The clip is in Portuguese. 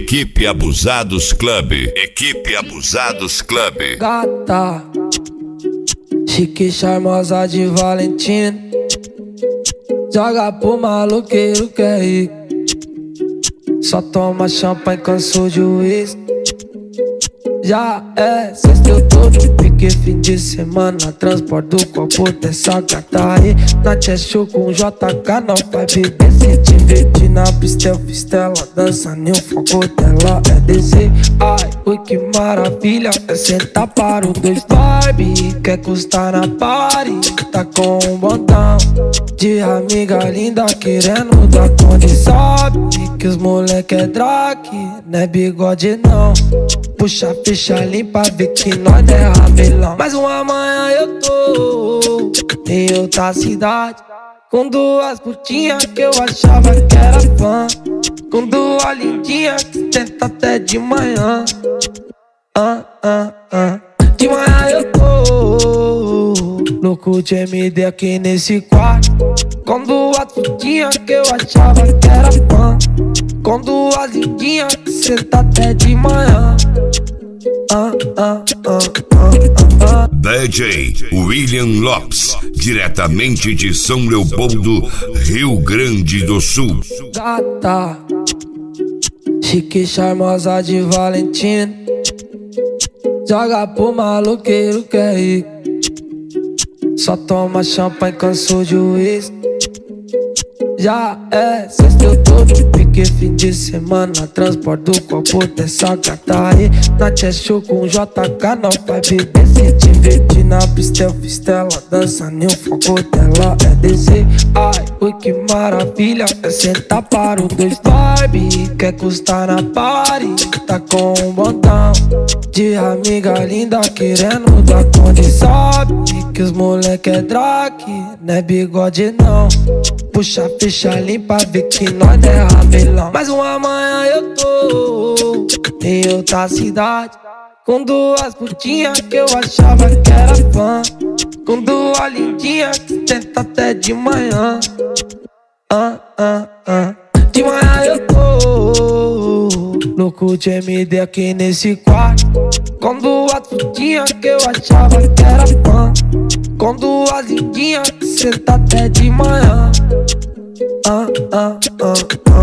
Equipe Abusados Club. Equipe Abusados Club. Gata, chique charmosa de Valentina, joga pro maloqueiro que é rico. Só toma champanhe, cansou de uísque. Já é sexta, eu tô no pique, fim de semana. Transporto o copo dessa gata aí. Na show com JK, não vai beber. Se divertir na pista, eu fiz tela. Dança nem o foco dela é descer. Ai, oi que maravilha, é sentar para o dois. Barbie, quer custar na party. Tá com um botão de amiga linda querendo dar conta. Sabe que os moleque é drag, não é bigode não. Puxa, fecha, limpa, vê que nós não é rabelão. Mas uma manhã eu tô em outra cidade, com duas putinhas que eu achava que era fã, com duas lindinhas que tenta até de manhã. De manhã eu tô louco de MD aqui nesse quarto, com duas putinhas que eu achava que era fã, com duas lindinhas que senta até de manhã. DJ William Lopes, diretamente de São Leopoldo, Rio Grande do Sul. Gata, chique charmosa de Valentina, joga pro maloqueiro que é rico. Só toma champanhe, cansou de uísque. Já é sexta, eu tô no pique, fim de semana. Transporto o copo dessa gata aí. Na show com JK, não vai beber. Se divertir na pista, eu fiz tela. Dança nem o foco dela é descer. Ai, oi que maravilha, é sentar para o dois. Barbie, quer custar na party. Tá com um botão de amiga linda querendo dar conta. Sabe que os moleque é drag, não é bigode não. Puxa, fecha, limpa, vê que nós não é rabelão. Mas uma manhã eu tô em outra cidade, com duas putinhas que eu achava que era fã, com duas lindinhas que tenta até de manhã. De manhã eu tô louco de MD aqui nesse quarto, com duas putinhas que eu achava que era fã, com duas lindinhas que senta até de manhã.